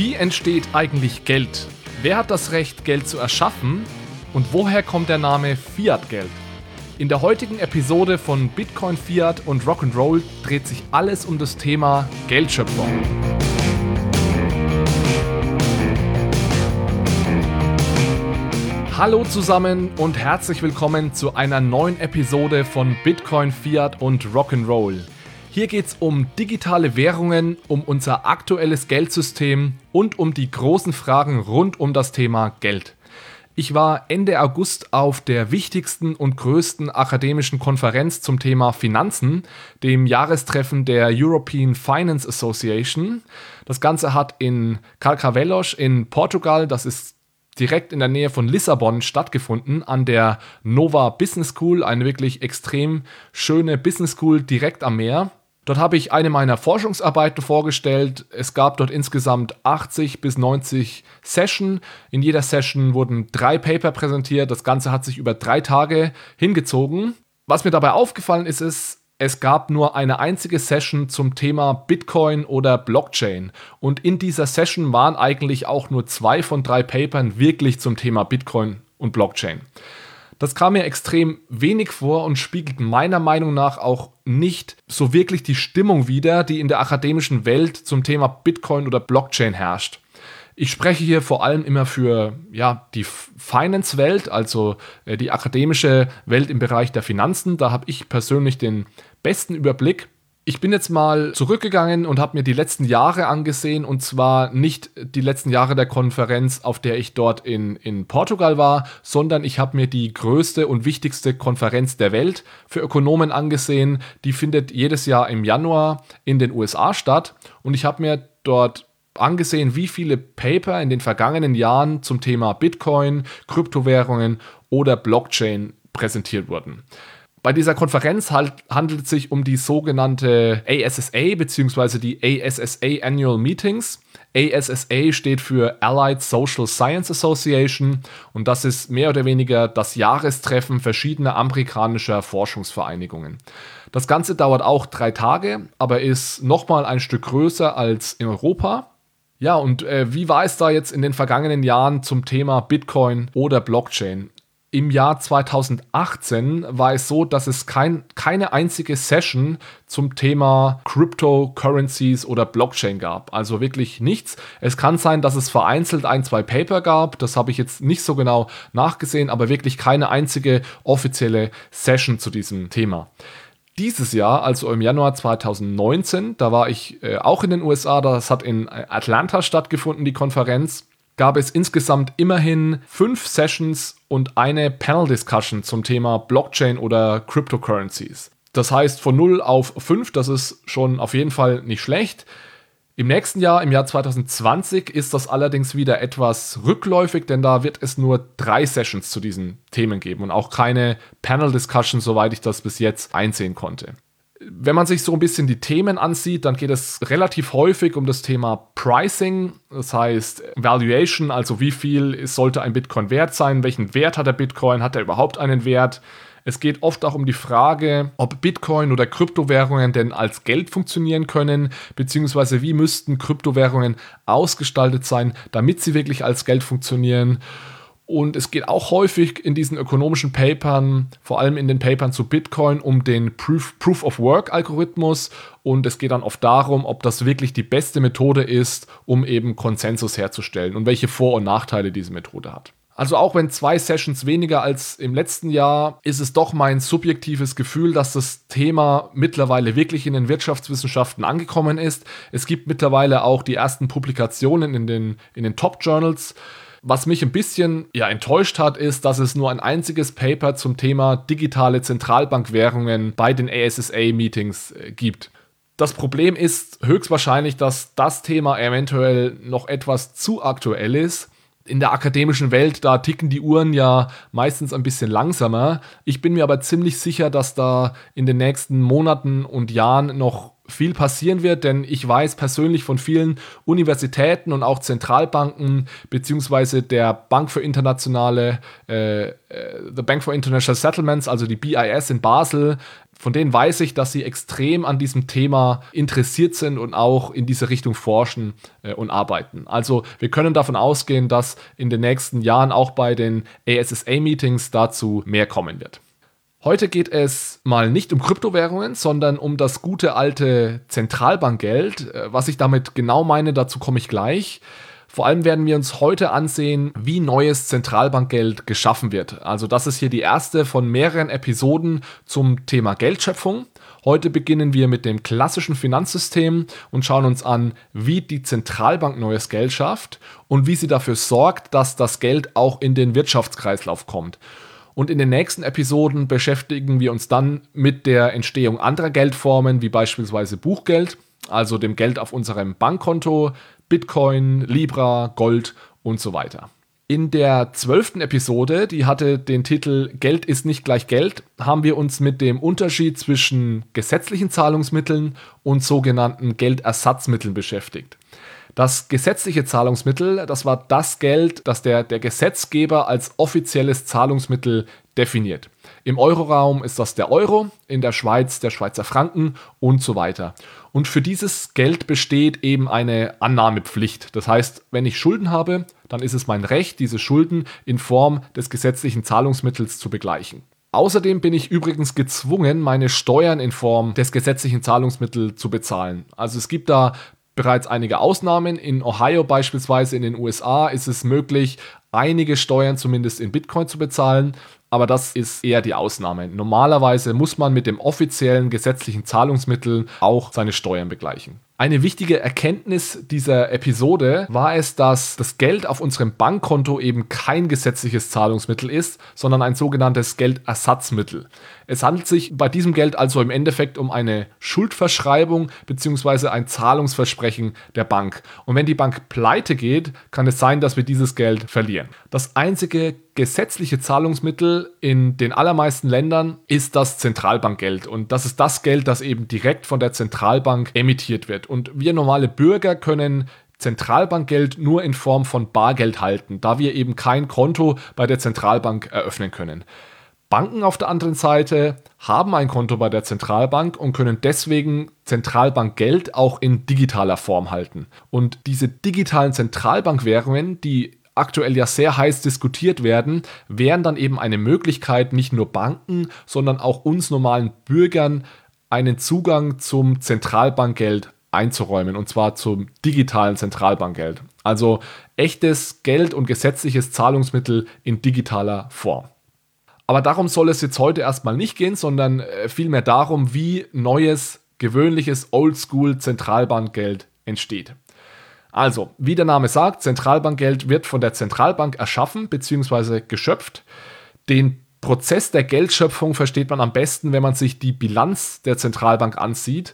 Wie entsteht eigentlich Geld? Wer hat das Recht, Geld zu erschaffen? Und woher kommt der Name Fiat-Geld? In der heutigen Episode von Bitcoin, Fiat und Rock'n'Roll dreht sich alles um das Thema Geldschöpfung. Hallo zusammen und herzlich willkommen zu einer neuen Episode von Bitcoin, Fiat und Rock'n'Roll. Hier geht es um digitale Währungen, um unser aktuelles Geldsystem und um die großen Fragen rund um das Thema Geld. Ich war Ende August auf der wichtigsten und größten akademischen Konferenz zum Thema Finanzen, dem Jahrestreffen der European Finance Association. Das Ganze hat in Carcavelos in Portugal, das ist direkt in der Nähe von Lissabon, stattgefunden, an der Nova Business School, eine wirklich extrem schöne Business School direkt am Meer. Dort habe ich eine meiner Forschungsarbeiten vorgestellt. Es gab dort insgesamt 80 bis 90 Sessions. In jeder Session wurden 3 Paper präsentiert. Das Ganze hat sich über 3 Tage hingezogen. Was mir dabei aufgefallen ist, es gab nur eine einzige Session zum Thema Bitcoin oder Blockchain. Und in dieser Session waren eigentlich auch nur 2 von 3 Papern wirklich zum Thema Bitcoin und Blockchain. Das kam mir extrem wenig vor und spiegelt meiner Meinung nach auch nicht so wirklich die Stimmung wider, die in der akademischen Welt zum Thema Bitcoin oder Blockchain herrscht. Ich spreche hier vor allem immer für die Finance-Welt, also die akademische Welt im Bereich der Finanzen. Da habe ich persönlich den besten Überblick. Ich bin jetzt mal zurückgegangen und habe mir die letzten Jahre angesehen, und zwar nicht die letzten Jahre der Konferenz, auf der ich dort in Portugal war, sondern ich habe mir die größte und wichtigste Konferenz der Welt für Ökonomen angesehen. Die findet jedes Jahr im Januar in den USA statt, und ich habe mir dort angesehen, wie viele Paper in den vergangenen Jahren zum Thema Bitcoin, Kryptowährungen oder Blockchain präsentiert wurden. Bei dieser Konferenz handelt es sich um die sogenannte ASSA bzw. die ASSA Annual Meetings. ASSA steht für Allied Social Science Association, und das ist mehr oder weniger das Jahrestreffen verschiedener amerikanischer Forschungsvereinigungen. Das Ganze dauert auch 3 Tage, aber ist nochmal ein Stück größer als in Europa. Ja, und wie war es da jetzt in den vergangenen Jahren zum Thema Bitcoin oder Blockchain? Im Jahr 2018 war es so, dass es keine einzige Session zum Thema Cryptocurrencies oder Blockchain gab. Also wirklich nichts. Es kann sein, dass es vereinzelt 1-2 Paper gab. Das habe ich jetzt nicht so genau nachgesehen, aber wirklich keine einzige offizielle Session zu diesem Thema. Dieses Jahr, also im Januar 2019, da war ich auch in den USA, das hat in Atlanta stattgefunden, die Konferenz, gab es insgesamt immerhin 5 Sessions und eine Panel-Discussion zum Thema Blockchain oder Cryptocurrencies. Das heißt von 0 auf 5, das ist schon auf jeden Fall nicht schlecht. Im nächsten Jahr, im Jahr 2020, ist das allerdings wieder etwas rückläufig, denn da wird es nur 3 Sessions zu diesen Themen geben und auch keine Panel-Discussion, soweit ich das bis jetzt einsehen konnte. Wenn man sich so ein bisschen die Themen ansieht, dann geht es relativ häufig um das Thema Pricing, das heißt Valuation, also wie viel sollte ein Bitcoin wert sein, welchen Wert hat der Bitcoin, hat er überhaupt einen Wert? Es geht oft auch um die Frage, ob Bitcoin oder Kryptowährungen denn als Geld funktionieren können, beziehungsweise wie müssten Kryptowährungen ausgestaltet sein, damit sie wirklich als Geld funktionieren. Und es geht auch häufig in diesen ökonomischen Papern, vor allem in den Papern zu Bitcoin, um den Proof-of-Work-Algorithmus. Und es geht dann oft darum, ob das wirklich die beste Methode ist, um eben Konsensus herzustellen und welche Vor- und Nachteile diese Methode hat. Also auch wenn 2 Sessions weniger als im letzten Jahr, ist es doch mein subjektives Gefühl, dass das Thema mittlerweile wirklich in den Wirtschaftswissenschaften angekommen ist. Es gibt mittlerweile auch die ersten Publikationen in den Top-Journals. Was mich ein bisschen enttäuscht hat, ist, dass es nur ein einziges Paper zum Thema digitale Zentralbankwährungen bei den ASSA-Meetings gibt. Das Problem ist höchstwahrscheinlich, dass das Thema eventuell noch etwas zu aktuell ist. In der akademischen Welt, da ticken die Uhren ja meistens ein bisschen langsamer. Ich bin mir aber ziemlich sicher, dass da in den nächsten Monaten und Jahren noch viel passieren wird, denn ich weiß persönlich von vielen Universitäten und auch Zentralbanken beziehungsweise der Bank für internationale The Bank for International Settlements, also die BIS in Basel, von denen weiß ich, dass sie extrem an diesem Thema interessiert sind und auch in diese Richtung forschen und arbeiten. Also wir können davon ausgehen, dass in den nächsten Jahren auch bei den ASSA-Meetings dazu mehr kommen wird. Heute geht es mal nicht um Kryptowährungen, sondern um das gute alte Zentralbankgeld. Was ich damit genau meine, dazu komme ich gleich. Vor allem werden wir uns heute ansehen, wie neues Zentralbankgeld geschaffen wird. Also das ist hier die erste von mehreren Episoden zum Thema Geldschöpfung. Heute beginnen wir mit dem klassischen Finanzsystem und schauen uns an, wie die Zentralbank neues Geld schafft und wie sie dafür sorgt, dass das Geld auch in den Wirtschaftskreislauf kommt. Und in den nächsten Episoden beschäftigen wir uns dann mit der Entstehung anderer Geldformen, wie beispielsweise Buchgeld, also dem Geld auf unserem Bankkonto, Bitcoin, Libra, Gold und so weiter. In der 12. Episode, die hatte den Titel Geld ist nicht gleich Geld, haben wir uns mit dem Unterschied zwischen gesetzlichen Zahlungsmitteln und sogenannten Geldersatzmitteln beschäftigt. Das gesetzliche Zahlungsmittel, das war das Geld, das der Gesetzgeber als offizielles Zahlungsmittel definiert. Im Euroraum ist das der Euro, in der Schweiz der Schweizer Franken und so weiter. Und für dieses Geld besteht eben eine Annahmepflicht. Das heißt, wenn ich Schulden habe, dann ist es mein Recht, diese Schulden in Form des gesetzlichen Zahlungsmittels zu begleichen. Außerdem bin ich übrigens gezwungen, meine Steuern in Form des gesetzlichen Zahlungsmittels zu bezahlen. Also es gibt da bereits einige Ausnahmen. In Ohio beispielsweise in den USA ist es möglich, einige Steuern zumindest in Bitcoin zu bezahlen, aber das ist eher die Ausnahme. Normalerweise muss man mit dem offiziellen gesetzlichen Zahlungsmittel auch seine Steuern begleichen. Eine wichtige Erkenntnis dieser Episode war es, dass das Geld auf unserem Bankkonto eben kein gesetzliches Zahlungsmittel ist, sondern ein sogenanntes Geldersatzmittel. Es handelt sich bei diesem Geld also im Endeffekt um eine Schuldverschreibung bzw. ein Zahlungsversprechen der Bank. Und wenn die Bank pleite geht, kann es sein, dass wir dieses Geld verlieren. Das einzige gesetzliche Zahlungsmittel in den allermeisten Ländern ist das Zentralbankgeld. Und das ist das Geld, das eben direkt von der Zentralbank emittiert wird. Und wir normale Bürger können Zentralbankgeld nur in Form von Bargeld halten, da wir eben kein Konto bei der Zentralbank eröffnen können. Banken auf der anderen Seite haben ein Konto bei der Zentralbank und können deswegen Zentralbankgeld auch in digitaler Form halten. Und diese digitalen Zentralbankwährungen, die aktuell ja sehr heiß diskutiert werden, wären dann eben eine Möglichkeit, nicht nur Banken, sondern auch uns normalen Bürgern einen Zugang zum Zentralbankgeld einzuräumen, und zwar zum digitalen Zentralbankgeld. Also echtes Geld und gesetzliches Zahlungsmittel in digitaler Form. Aber darum soll es jetzt heute erstmal nicht gehen, sondern vielmehr darum, wie neues, gewöhnliches Oldschool-Zentralbankgeld entsteht. Also, wie der Name sagt, Zentralbankgeld wird von der Zentralbank erschaffen bzw. geschöpft. Den Prozess der Geldschöpfung versteht man am besten, wenn man sich die Bilanz der Zentralbank ansieht.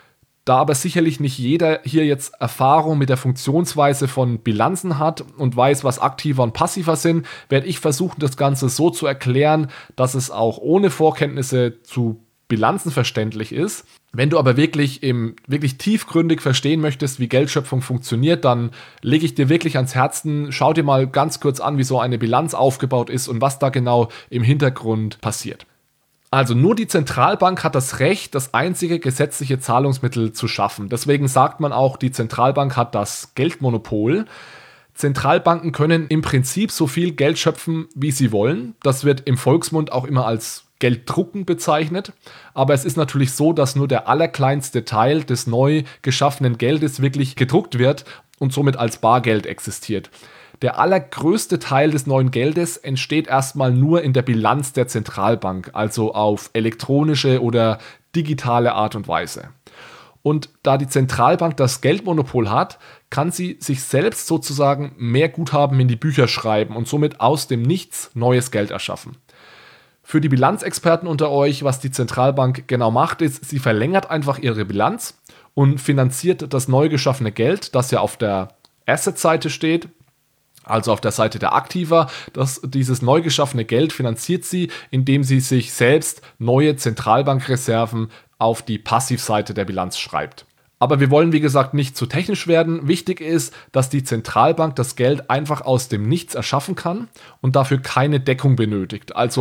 Da aber sicherlich nicht jeder hier jetzt Erfahrung mit der Funktionsweise von Bilanzen hat und weiß, was aktiver und passiver sind, werde ich versuchen, das Ganze so zu erklären, dass es auch ohne Vorkenntnisse zu Bilanzen verständlich ist. Wenn du aber wirklich tiefgründig verstehen möchtest, wie Geldschöpfung funktioniert, dann lege ich dir wirklich ans Herzen, schau dir mal ganz kurz an, wie so eine Bilanz aufgebaut ist und was da genau im Hintergrund passiert. Also nur die Zentralbank hat das Recht, das einzige gesetzliche Zahlungsmittel zu schaffen. Deswegen sagt man auch, die Zentralbank hat das Geldmonopol. Zentralbanken können im Prinzip so viel Geld schöpfen, wie sie wollen. Das wird im Volksmund auch immer als Gelddrucken bezeichnet. Aber es ist natürlich so, dass nur der allerkleinste Teil des neu geschaffenen Geldes wirklich gedruckt wird und somit als Bargeld existiert. Der allergrößte Teil des neuen Geldes entsteht erstmal nur in der Bilanz der Zentralbank, also auf elektronische oder digitale Art und Weise. Und da die Zentralbank das Geldmonopol hat, kann sie sich selbst sozusagen mehr Guthaben in die Bücher schreiben und somit aus dem Nichts neues Geld erschaffen. Für die Bilanzexperten unter euch, was die Zentralbank genau macht, ist, sie verlängert einfach ihre Bilanz und finanziert das neu geschaffene Geld, das ja auf der Asset-Seite steht, also auf der Seite der Aktiva. Dieses neu geschaffene Geld finanziert sie, indem sie sich selbst neue Zentralbankreserven auf die Passivseite der Bilanz schreibt. Aber wir wollen, wie gesagt, nicht zu technisch werden. Wichtig ist, dass die Zentralbank das Geld einfach aus dem Nichts erschaffen kann und dafür keine Deckung benötigt. Also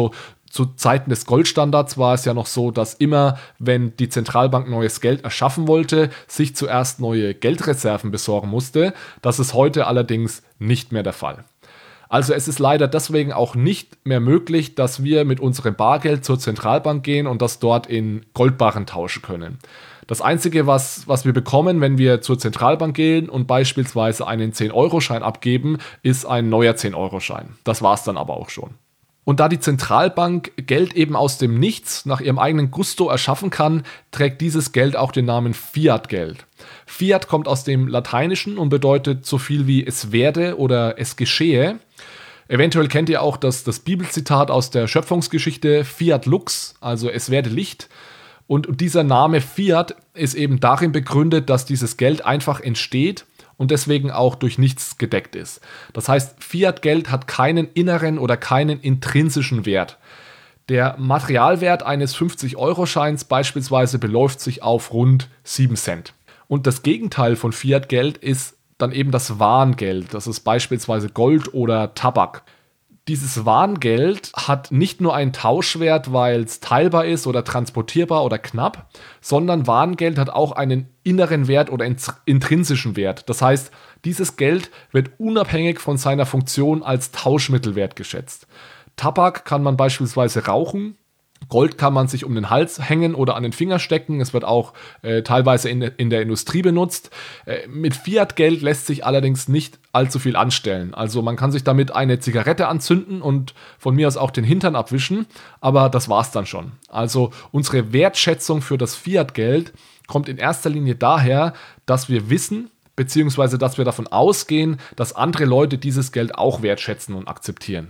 Zu Zeiten des Goldstandards war es ja noch so, dass immer, wenn die Zentralbank neues Geld erschaffen wollte, sich zuerst neue Geldreserven besorgen musste. Das ist heute allerdings nicht mehr der Fall. Also es ist leider deswegen auch nicht mehr möglich, dass wir mit unserem Bargeld zur Zentralbank gehen und das dort in Goldbarren tauschen können. Das Einzige, was wir bekommen, wenn wir zur Zentralbank gehen und beispielsweise einen 10-Euro-Schein abgeben, ist ein neuer 10-Euro-Schein. Das war es dann aber auch schon. Und da die Zentralbank Geld eben aus dem Nichts nach ihrem eigenen Gusto erschaffen kann, trägt dieses Geld auch den Namen Fiat-Geld. Fiat kommt aus dem Lateinischen und bedeutet so viel wie es werde oder es geschehe. Eventuell kennt ihr auch das Bibelzitat aus der Schöpfungsgeschichte Fiat Lux, also es werde Licht. Und dieser Name Fiat ist eben darin begründet, dass dieses Geld einfach entsteht und deswegen auch durch nichts gedeckt ist. Das heißt, Fiat-Geld hat keinen inneren oder keinen intrinsischen Wert. Der Materialwert eines 50-Euro-Scheins beispielsweise beläuft sich auf rund 7 Cent. Und das Gegenteil von Fiat-Geld ist dann eben das Warengeld. Das ist beispielsweise Gold oder Tabak. Dieses Warengeld hat nicht nur einen Tauschwert, weil es teilbar ist oder transportierbar oder knapp, sondern Warengeld hat auch einen inneren Wert oder intrinsischen Wert. Das heißt, dieses Geld wird unabhängig von seiner Funktion als Tauschmittel wertgeschätzt. Tabak kann man beispielsweise rauchen, Gold kann man sich um den Hals hängen oder an den Finger stecken. Es wird auch teilweise in der Industrie benutzt. Mit Fiat-Geld lässt sich allerdings nicht allzu viel anstellen. Also man kann sich damit eine Zigarette anzünden und von mir aus auch den Hintern abwischen, aber das war's dann schon. Also unsere Wertschätzung für das Fiat-Geld kommt in erster Linie daher, dass wir wissen, beziehungsweise dass wir davon ausgehen, dass andere Leute dieses Geld auch wertschätzen und akzeptieren.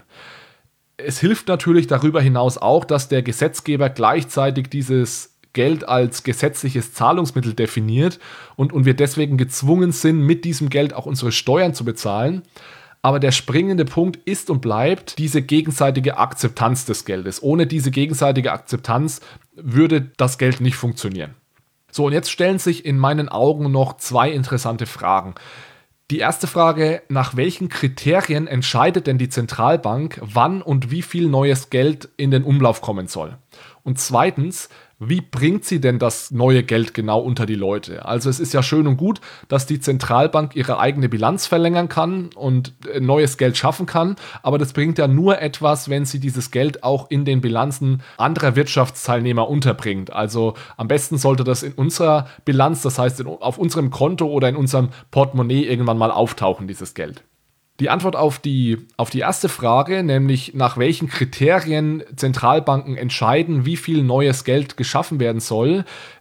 Es hilft natürlich darüber hinaus auch, dass der Gesetzgeber gleichzeitig dieses Geld als gesetzliches Zahlungsmittel definiert und wir deswegen gezwungen sind, mit diesem Geld auch unsere Steuern zu bezahlen. Aber der springende Punkt ist und bleibt diese gegenseitige Akzeptanz des Geldes. Ohne diese gegenseitige Akzeptanz würde das Geld nicht funktionieren. So, und jetzt stellen sich in meinen Augen noch 2 interessante Fragen. Die erste Frage, nach welchen Kriterien entscheidet denn die Zentralbank, wann und wie viel neues Geld in den Umlauf kommen soll? Und zweitens, wie bringt sie denn das neue Geld genau unter die Leute? Also es ist ja schön und gut, dass die Zentralbank ihre eigene Bilanz verlängern kann und neues Geld schaffen kann, aber das bringt ja nur etwas, wenn sie dieses Geld auch in den Bilanzen anderer Wirtschaftsteilnehmer unterbringt. Also am besten sollte das in unserer Bilanz, das heißt auf unserem Konto oder in unserem Portemonnaie irgendwann mal auftauchen, dieses Geld. Die Antwort auf die erste Frage, nämlich nach welchen Kriterien Zentralbanken entscheiden, wie viel neues Geld geschaffen werden soll,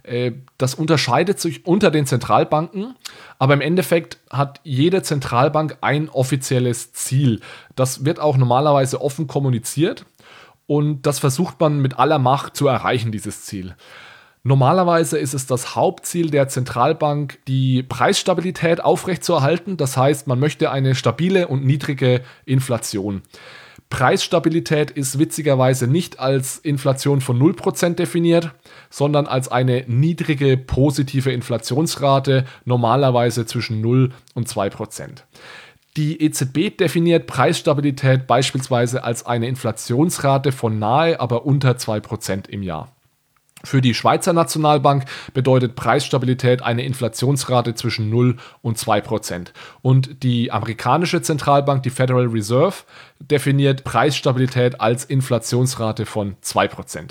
das unterscheidet sich unter den Zentralbanken, aber im Endeffekt hat jede Zentralbank ein offizielles Ziel. Das wird auch normalerweise offen kommuniziert und das versucht man mit aller Macht zu erreichen, dieses Ziel. Normalerweise ist es das Hauptziel der Zentralbank, die Preisstabilität aufrechtzuerhalten. Das heißt, man möchte eine stabile und niedrige Inflation. Preisstabilität ist witzigerweise nicht als Inflation von 0% definiert, sondern als eine niedrige positive Inflationsrate, normalerweise zwischen 0 und 2%. Die EZB definiert Preisstabilität beispielsweise als eine Inflationsrate von nahe, aber unter 2% im Jahr. Für die Schweizer Nationalbank bedeutet Preisstabilität eine Inflationsrate zwischen 0 und 2%. Und die amerikanische Zentralbank, die Federal Reserve, definiert Preisstabilität als Inflationsrate von 2%.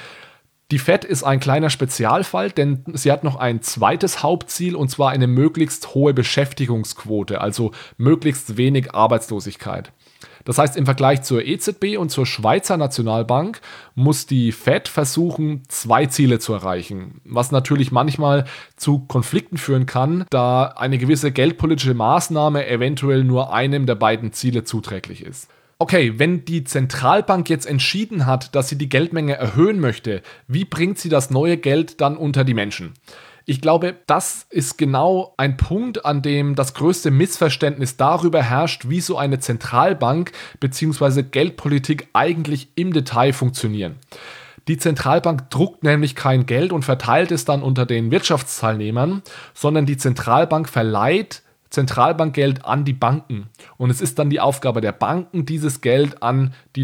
Die Fed ist ein kleiner Spezialfall, denn sie hat noch ein zweites Hauptziel, und zwar eine möglichst hohe Beschäftigungsquote, also möglichst wenig Arbeitslosigkeit. Das heißt, im Vergleich zur EZB und zur Schweizer Nationalbank muss die Fed versuchen, 2 Ziele zu erreichen, was natürlich manchmal zu Konflikten führen kann, da eine gewisse geldpolitische Maßnahme eventuell nur einem der beiden Ziele zuträglich ist. Okay, wenn die Zentralbank jetzt entschieden hat, dass sie die Geldmenge erhöhen möchte, wie bringt sie das neue Geld dann unter die Menschen? Ich glaube, das ist genau ein Punkt, an dem das größte Missverständnis darüber herrscht, wie so eine Zentralbank bzw. Geldpolitik eigentlich im Detail funktionieren. Die Zentralbank druckt nämlich kein Geld und verteilt es dann unter den Wirtschaftsteilnehmern, sondern die Zentralbank verleiht Zentralbankgeld an die Banken. Und es ist dann die Aufgabe der Banken, dieses Geld an die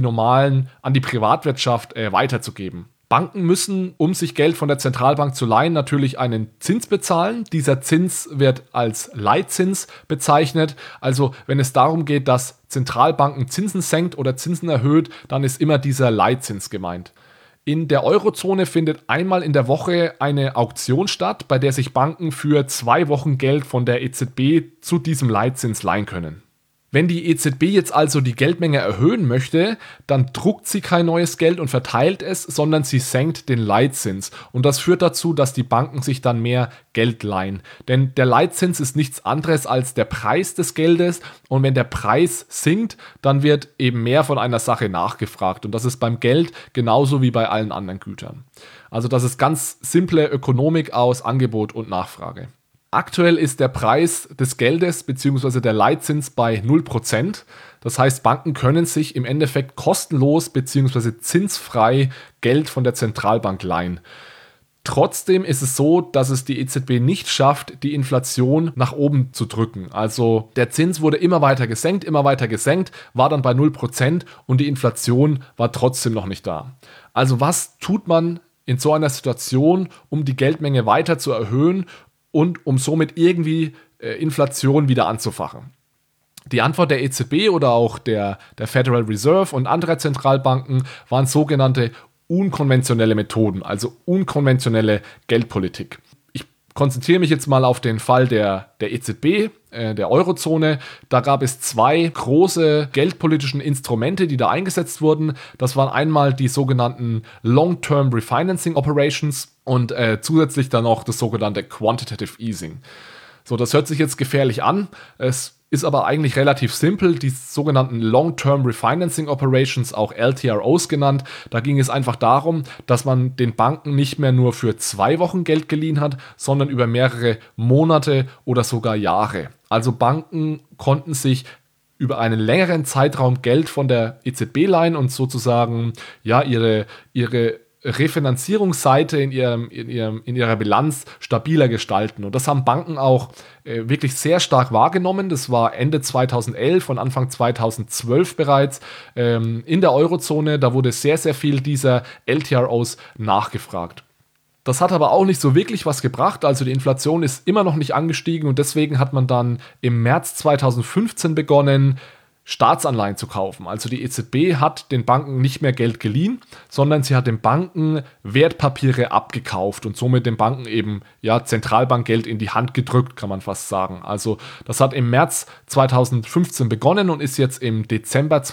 Privatwirtschaft weiterzugeben. Banken müssen, um sich Geld von der Zentralbank zu leihen, natürlich einen Zins bezahlen. Dieser Zins wird als Leitzins bezeichnet. Also wenn es darum geht, dass Zentralbanken Zinsen senkt oder Zinsen erhöht, dann ist immer dieser Leitzins gemeint. In der Eurozone findet einmal in der Woche eine Auktion statt, bei der sich Banken für 2 Wochen Geld von der EZB zu diesem Leitzins leihen können. Wenn die EZB jetzt also die Geldmenge erhöhen möchte, dann druckt sie kein neues Geld und verteilt es, sondern sie senkt den Leitzins. Und das führt dazu, dass die Banken sich dann mehr Geld leihen. Denn der Leitzins ist nichts anderes als der Preis des Geldes. Und wenn der Preis sinkt, dann wird eben mehr von einer Sache nachgefragt. Und das ist beim Geld genauso wie bei allen anderen Gütern. Also das ist ganz simple Ökonomik aus Angebot und Nachfrage. Aktuell ist der Preis des Geldes bzw. der Leitzins bei 0%. Das heißt, Banken können sich im Endeffekt kostenlos bzw. zinsfrei Geld von der Zentralbank leihen. Trotzdem ist es so, dass es die EZB nicht schafft, die Inflation nach oben zu drücken. Also der Zins wurde immer weiter gesenkt, war dann bei 0% und die Inflation war trotzdem noch nicht da. Also was tut man in so einer Situation, um die Geldmenge weiter zu erhöhen und um somit irgendwie Inflation wieder anzufachen? Die Antwort der EZB oder auch der Federal Reserve und anderer Zentralbanken waren sogenannte unkonventionelle Methoden, also unkonventionelle Geldpolitik. Ich konzentriere mich jetzt mal auf den Fall der EZB, der Eurozone. Da gab es 2 große geldpolitischen Instrumente, die da eingesetzt wurden. Das waren einmal die sogenannten Long-Term Refinancing Operations und zusätzlich dann noch das sogenannte Quantitative Easing. So, das hört sich jetzt gefährlich an. Es ist aber eigentlich relativ simpel. Die sogenannten Long-Term Refinancing Operations, auch LTROs genannt, da ging es einfach darum, dass man den Banken nicht mehr nur für 2 Wochen Geld geliehen hat, sondern über mehrere Monate oder sogar Jahre. Also Banken konnten sich über einen längeren Zeitraum Geld von der EZB leihen und sozusagen ja ihre Refinanzierungsseite in ihrer Bilanz stabiler gestalten. Und das haben Banken auch wirklich sehr stark wahrgenommen. Das war Ende 2011 und Anfang 2012 bereits in der Eurozone. Da wurde sehr, sehr viel dieser LTROs nachgefragt. Das hat aber auch nicht so wirklich was gebracht. Also die Inflation ist immer noch nicht angestiegen und deswegen hat man dann im März 2015 begonnen, Staatsanleihen zu kaufen. Also die EZB hat den Banken nicht mehr Geld geliehen, sondern sie hat den Banken Wertpapiere abgekauft und somit den Banken eben Zentralbankgeld in die Hand gedrückt, kann man fast sagen. Also das hat im März 2015 begonnen und ist jetzt im Dezember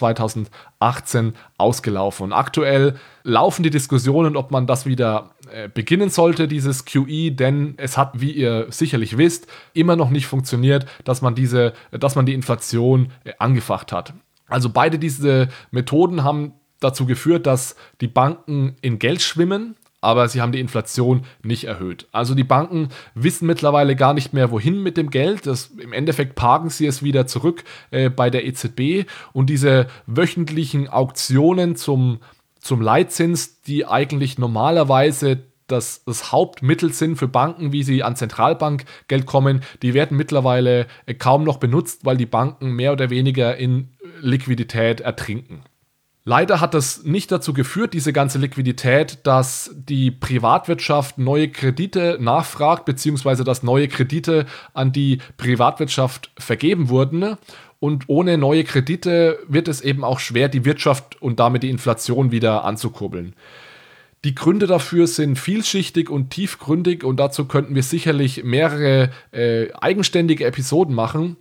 2018 ausgelaufen. Und aktuell laufen die Diskussionen, ob man das wieder beginnen sollte, dieses QE, denn es hat, wie ihr sicherlich wisst, immer noch nicht funktioniert, dass man die Inflation angefacht hat. Also beide diese Methoden haben dazu geführt, dass die Banken in Geld schwimmen, aber sie haben die Inflation nicht erhöht. Also die Banken wissen mittlerweile gar nicht mehr, wohin mit dem Geld. Im Endeffekt parken sie es wieder zurück bei der EZB und diese wöchentlichen Auktionen zum Leitzins, die eigentlich normalerweise das Hauptmittel sind für Banken, wie sie an Zentralbankgeld kommen, die werden mittlerweile kaum noch benutzt, weil die Banken mehr oder weniger in Liquidität ertrinken. Leider hat das nicht dazu geführt, diese ganze Liquidität, dass die Privatwirtschaft neue Kredite nachfragt, beziehungsweise dass neue Kredite an die Privatwirtschaft vergeben wurden. Und ohne neue Kredite wird es eben auch schwer, die Wirtschaft und damit die Inflation wieder anzukurbeln. Die Gründe dafür sind vielschichtig und tiefgründig und dazu könnten wir sicherlich mehrere eigenständige Episoden machen.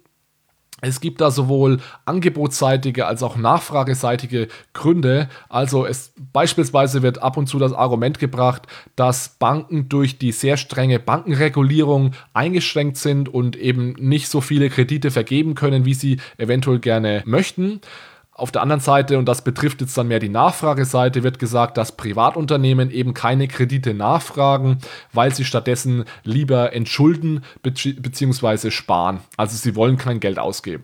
Es gibt da sowohl angebotsseitige als auch nachfrageseitige Gründe. Also beispielsweise wird ab und zu das Argument gebracht, dass Banken durch die sehr strenge Bankenregulierung eingeschränkt sind und eben nicht so viele Kredite vergeben können, wie sie eventuell gerne möchten. Auf der anderen Seite, und das betrifft jetzt dann mehr die Nachfrageseite, wird gesagt, dass Privatunternehmen eben keine Kredite nachfragen, weil sie stattdessen lieber entschulden bzw. sparen. Also sie wollen kein Geld ausgeben.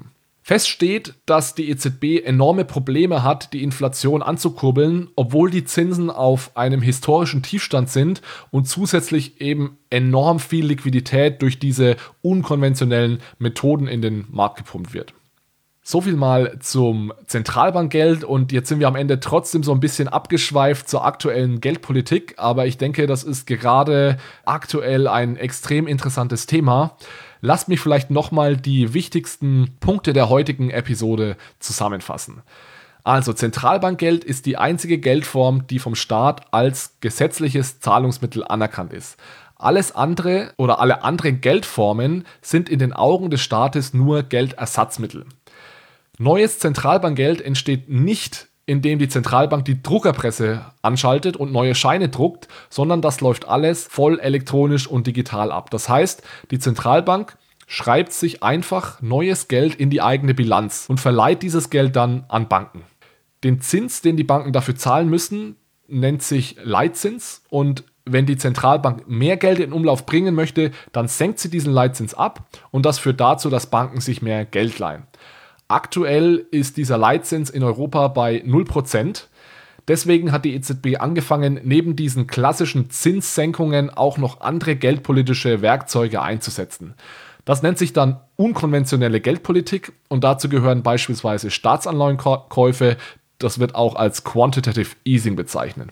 Fest steht, dass die EZB enorme Probleme hat, die Inflation anzukurbeln, obwohl die Zinsen auf einem historischen Tiefstand sind und zusätzlich eben enorm viel Liquidität durch diese unkonventionellen Methoden in den Markt gepumpt wird. So viel mal zum Zentralbankgeld und jetzt sind wir am Ende trotzdem so ein bisschen abgeschweift zur aktuellen Geldpolitik, aber ich denke, das ist gerade aktuell ein extrem interessantes Thema. Lasst mich vielleicht nochmal die wichtigsten Punkte der heutigen Episode zusammenfassen. Also Zentralbankgeld ist die einzige Geldform, die vom Staat als gesetzliches Zahlungsmittel anerkannt ist. Alles andere oder alle anderen Geldformen sind in den Augen des Staates nur Geldersatzmittel. Neues Zentralbankgeld entsteht nicht, indem die Zentralbank die Druckerpresse anschaltet und neue Scheine druckt, sondern das läuft alles voll elektronisch und digital ab. Das heißt, die Zentralbank schreibt sich einfach neues Geld in die eigene Bilanz und verleiht dieses Geld dann an Banken. Den Zins, den die Banken dafür zahlen müssen, nennt sich Leitzins und wenn die Zentralbank mehr Geld in Umlauf bringen möchte, dann senkt sie diesen Leitzins ab und das führt dazu, dass Banken sich mehr Geld leihen. Aktuell ist dieser Leitzins in Europa bei 0%. Deswegen hat die EZB angefangen, neben diesen klassischen Zinssenkungen auch noch andere geldpolitische Werkzeuge einzusetzen. Das nennt sich dann unkonventionelle Geldpolitik und dazu gehören beispielsweise Staatsanleihenkäufe. Das wird auch als Quantitative Easing bezeichnet.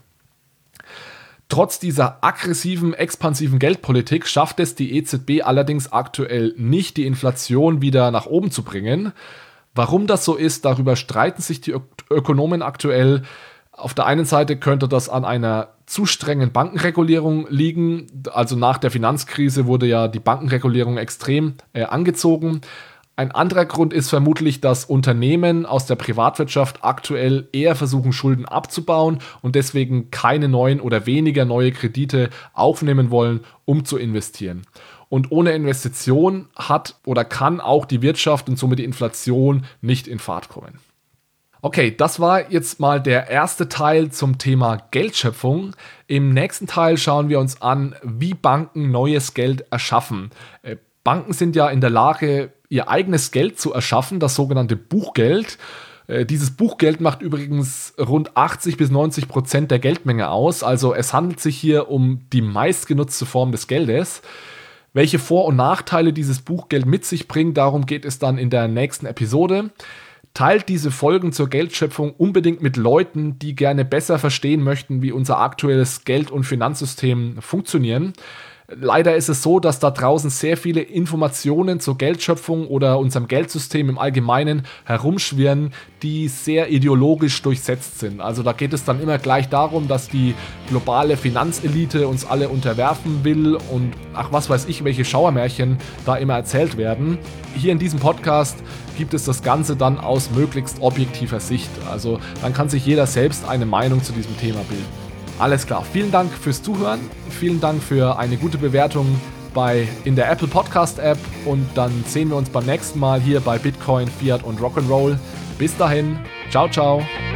Trotz dieser aggressiven, expansiven Geldpolitik schafft es die EZB allerdings aktuell nicht, die Inflation wieder nach oben zu bringen. Warum das so ist, darüber streiten sich die Ökonomen aktuell. Auf der einen Seite könnte das an einer zu strengen Bankenregulierung liegen. Also nach der Finanzkrise wurde ja die Bankenregulierung extrem angezogen. Ein anderer Grund ist vermutlich, dass Unternehmen aus der Privatwirtschaft aktuell eher versuchen, Schulden abzubauen und deswegen keine neuen oder weniger neue Kredite aufnehmen wollen, um zu investieren. Und ohne Investition hat oder kann auch die Wirtschaft und somit die Inflation nicht in Fahrt kommen. Okay, das war jetzt mal der erste Teil zum Thema Geldschöpfung. Im nächsten Teil schauen wir uns an, wie Banken neues Geld erschaffen. Banken sind ja in der Lage, ihr eigenes Geld zu erschaffen, das sogenannte Buchgeld. Dieses Buchgeld macht übrigens rund 80-90% der Geldmenge aus. Also es handelt sich hier um die meistgenutzte Form des Geldes. Welche Vor- und Nachteile dieses Buchgeld mit sich bringt, darum geht es dann in der nächsten Episode. Teilt diese Folgen zur Geldschöpfung unbedingt mit Leuten, die gerne besser verstehen möchten, wie unser aktuelles Geld- und Finanzsystem funktionieren. Leider ist es so, dass da draußen sehr viele Informationen zur Geldschöpfung oder unserem Geldsystem im Allgemeinen herumschwirren, die sehr ideologisch durchsetzt sind. Also da geht es dann immer gleich darum, dass die globale Finanzelite uns alle unterwerfen will und ach was weiß ich, welche Schauermärchen da immer erzählt werden. Hier in diesem Podcast gibt es das Ganze dann aus möglichst objektiver Sicht. Also dann kann sich jeder selbst eine Meinung zu diesem Thema bilden. Alles klar, vielen Dank fürs Zuhören, vielen Dank für eine gute Bewertung in der Apple Podcast App und dann sehen wir uns beim nächsten Mal hier bei Bitcoin, Fiat und Rock'n'Roll. Bis dahin, ciao, ciao.